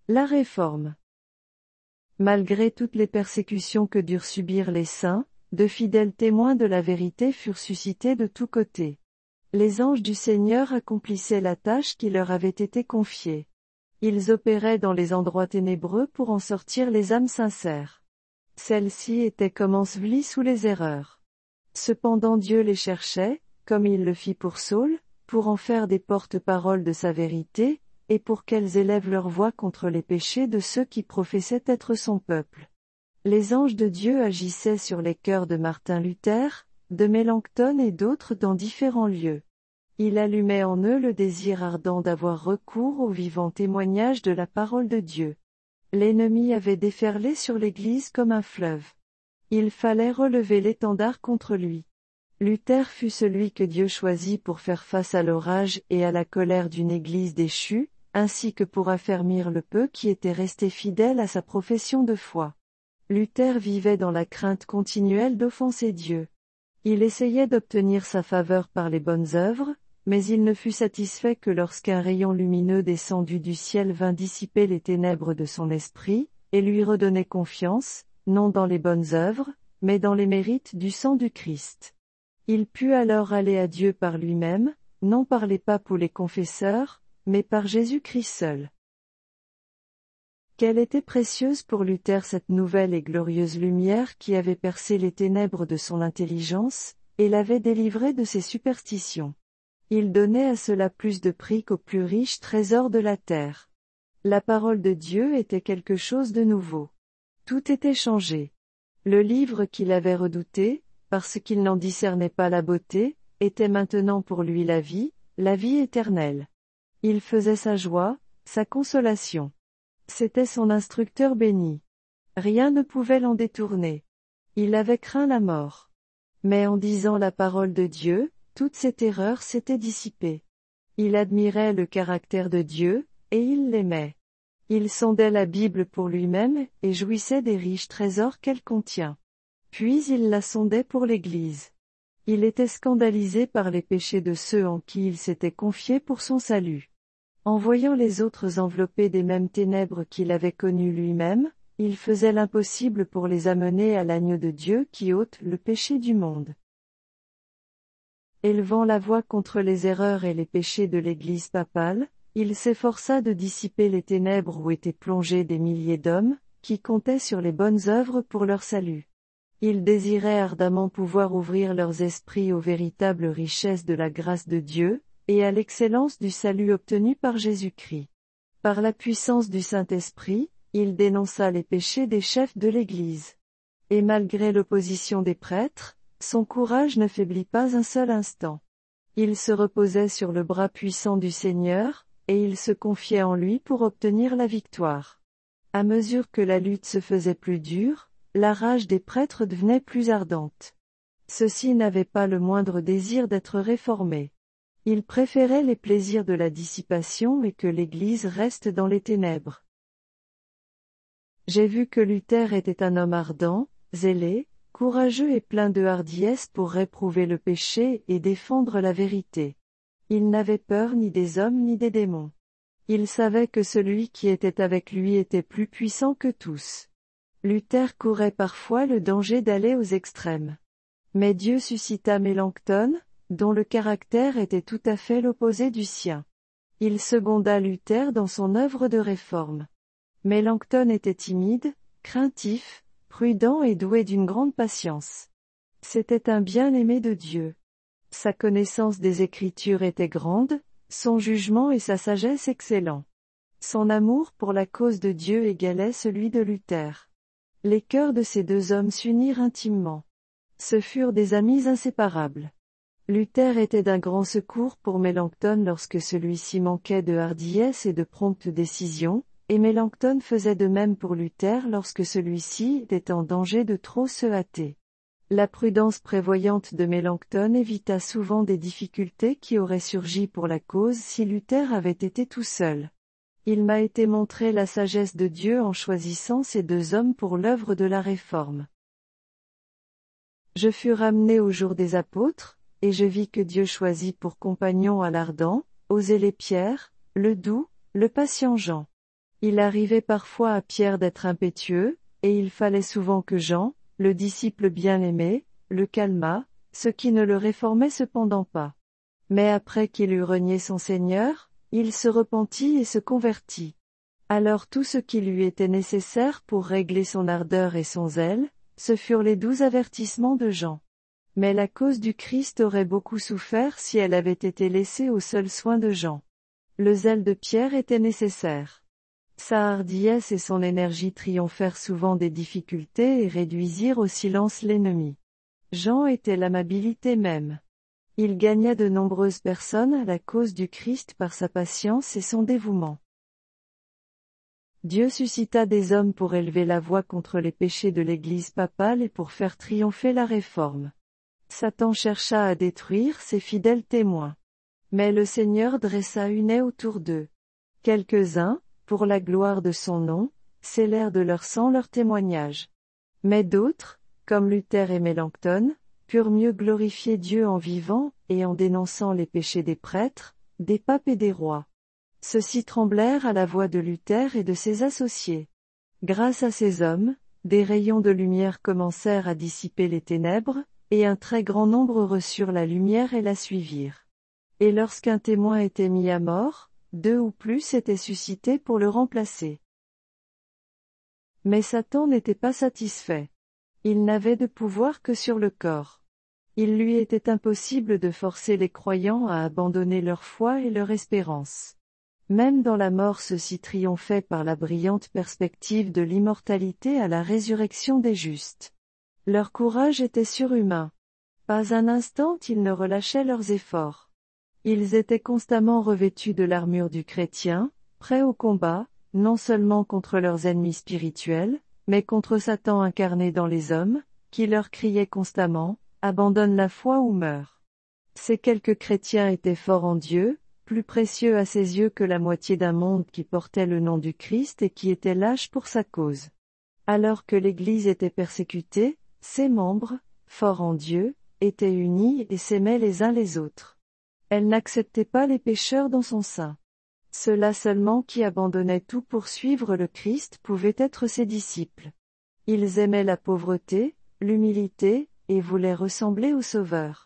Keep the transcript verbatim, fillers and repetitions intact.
La Réforme. Malgré toutes les persécutions que durent subir les saints, de fidèles témoins de la vérité furent suscités de tous côtés. Les anges du Seigneur accomplissaient la tâche qui leur avait été confiée. Ils opéraient dans les endroits ténébreux pour en sortir les âmes sincères. Celles-ci étaient comme ensevelies sous les erreurs. Cependant Dieu les cherchait, comme il le fit pour Saul, pour en faire des porte-paroles de sa vérité, et pour qu'elles élèvent leur voix contre les péchés de ceux qui professaient être son peuple. Les anges de Dieu agissaient sur les cœurs de Martin Luther, de Mélenchon et d'autres dans différents lieux. Il allumait en eux le désir ardent d'avoir recours au vivant témoignage de la parole de Dieu. L'ennemi avait déferlé sur l'Église comme un fleuve. Il fallait relever l'étendard contre lui. Luther fut celui que Dieu choisit pour faire face à l'orage et à la colère d'une Église déchue, ainsi que pour affermir le peu qui était resté fidèle à sa profession de foi. Luther vivait dans la crainte continuelle d'offenser Dieu. Il essayait d'obtenir sa faveur par les bonnes œuvres, mais il ne fut satisfait que lorsqu'un rayon lumineux descendu du ciel vint dissiper les ténèbres de son esprit, et lui redonner confiance, non dans les bonnes œuvres, mais dans les mérites du sang du Christ. Il put alors aller à Dieu par lui-même, non par les papes ou les confesseurs, mais par Jésus-Christ seul. Quelle était précieuse pour Luther cette nouvelle et glorieuse lumière qui avait percé les ténèbres de son intelligence, et l'avait délivré de ses superstitions. Il donnait à cela plus de prix qu'aux plus riches trésors de la terre. La parole de Dieu était quelque chose de nouveau. Tout était changé. Le livre qu'il avait redouté, parce qu'il n'en discernait pas la beauté, était maintenant pour lui la vie, la vie éternelle. Il faisait sa joie, sa consolation. C'était son instructeur béni. Rien ne pouvait l'en détourner. Il avait craint la mort. Mais en disant la parole de Dieu, toute cette erreur s'était dissipée. Il admirait le caractère de Dieu, et il l'aimait. Il sondait la Bible pour lui-même, et jouissait des riches trésors qu'elle contient. Puis il la sondait pour l'Église. Il était scandalisé par les péchés de ceux en qui il s'était confié pour son salut. En voyant les autres enveloppés des mêmes ténèbres qu'il avait connues lui-même, il faisait l'impossible pour les amener à l'agneau de Dieu qui ôte le péché du monde. Élevant la voix contre les erreurs et les péchés de l'Église papale, il s'efforça de dissiper les ténèbres où étaient plongés des milliers d'hommes, qui comptaient sur les bonnes œuvres pour leur salut. Il désirait ardemment pouvoir ouvrir leurs esprits aux véritables richesses de la grâce de Dieu, et à l'excellence du salut obtenu par Jésus-Christ. Par la puissance du Saint-Esprit, il dénonça les péchés des chefs de l'Église. Et malgré l'opposition des prêtres, son courage ne faiblit pas un seul instant. Il se reposait sur le bras puissant du Seigneur, et il se confiait en lui pour obtenir la victoire. À mesure que la lutte se faisait plus dure, la rage des prêtres devenait plus ardente. Ceux-ci n'avaient pas le moindre désir d'être réformés. Ils préféraient les plaisirs de la dissipation et que l'Église reste dans les ténèbres. J'ai vu que Luther était un homme ardent, zélé, courageux et plein de hardiesse pour réprouver le péché et défendre la vérité. Il n'avait peur ni des hommes ni des démons. Il savait que celui qui était avec lui était plus puissant que tous. Luther courait parfois le danger d'aller aux extrêmes. Mais Dieu suscita Mélenchon, dont le caractère était tout à fait l'opposé du sien. Il seconda Luther dans son œuvre de réforme. Mélenchon était timide, craintif, prudent et doué d'une grande patience. C'était un bien-aimé de Dieu. Sa connaissance des Écritures était grande, son jugement et sa sagesse excellents. Son amour pour la cause de Dieu égalait celui de Luther. Les cœurs de ces deux hommes s'unirent intimement. Ce furent des amis inséparables. Luther était d'un grand secours pour Mélenchon lorsque celui-ci manquait de hardiesse et de prompte décision, et Mélenchon faisait de même pour Luther lorsque celui-ci était en danger de trop se hâter. La prudence prévoyante de Mélenchon évita souvent des difficultés qui auraient surgi pour la cause si Luther avait été tout seul. Il m'a été montré la sagesse de Dieu en choisissant ces deux hommes pour l'œuvre de la réforme. Je fus ramené au jour des apôtres, et je vis que Dieu choisit pour compagnons à l'ardent, aux zélé Pierre, le doux, le patient Jean. Il arrivait parfois à Pierre d'être impétueux, et il fallait souvent que Jean, le disciple bien-aimé, le calmât, ce qui ne le réformait cependant pas. Mais après qu'il eut renié son Seigneur, il se repentit et se convertit. Alors tout ce qui lui était nécessaire pour régler son ardeur et son zèle, ce furent les doux avertissements de Jean. Mais la cause du Christ aurait beaucoup souffert si elle avait été laissée aux seuls soins de Jean. Le zèle de Pierre était nécessaire. Sa hardiesse et son énergie triomphèrent souvent des difficultés et réduisirent au silence l'ennemi. Jean était l'amabilité même. Il gagna de nombreuses personnes à la cause du Christ par sa patience et son dévouement. Dieu suscita des hommes pour élever la voix contre les péchés de l'Église papale et pour faire triompher la réforme. Satan chercha à détruire ses fidèles témoins. Mais le Seigneur dressa une haie autour d'eux. Quelques-uns, pour la gloire de son nom, scellèrent de leur sang leur témoignage. Mais d'autres, comme Luther et Mélenchon, purent mieux glorifier Dieu en vivant, et en dénonçant les péchés des prêtres, des papes et des rois. Ceux-ci tremblèrent à la voix de Luther et de ses associés. Grâce à ces hommes, des rayons de lumière commencèrent à dissiper les ténèbres, et un très grand nombre reçurent la lumière et la suivirent. Et lorsqu'un témoin était mis à mort, deux ou plus étaient suscités pour le remplacer. Mais Satan n'était pas satisfait. Il n'avait de pouvoir que sur le corps. Il lui était impossible de forcer les croyants à abandonner leur foi et leur espérance. Même dans la mort ceux-ci triomphaient par la brillante perspective de l'immortalité à la résurrection des justes. Leur courage était surhumain. Pas un instant ils ne relâchaient leurs efforts. Ils étaient constamment revêtus de l'armure du chrétien, prêts au combat, non seulement contre leurs ennemis spirituels, mais contre Satan incarné dans les hommes, qui leur criait constamment, « Abandonne la foi ou meurs ». Ces quelques chrétiens étaient forts en Dieu, plus précieux à ses yeux que la moitié d'un monde qui portait le nom du Christ et qui était lâche pour sa cause. Alors que l'Église était persécutée, ses membres, forts en Dieu, étaient unis et s'aimaient les uns les autres. Elle n'acceptait pas les pécheurs dans son sein. Ceux-là seulement qui abandonnaient tout pour suivre le Christ pouvaient être ses disciples. Ils aimaient la pauvreté, l'humilité, et voulaient ressembler au Sauveur.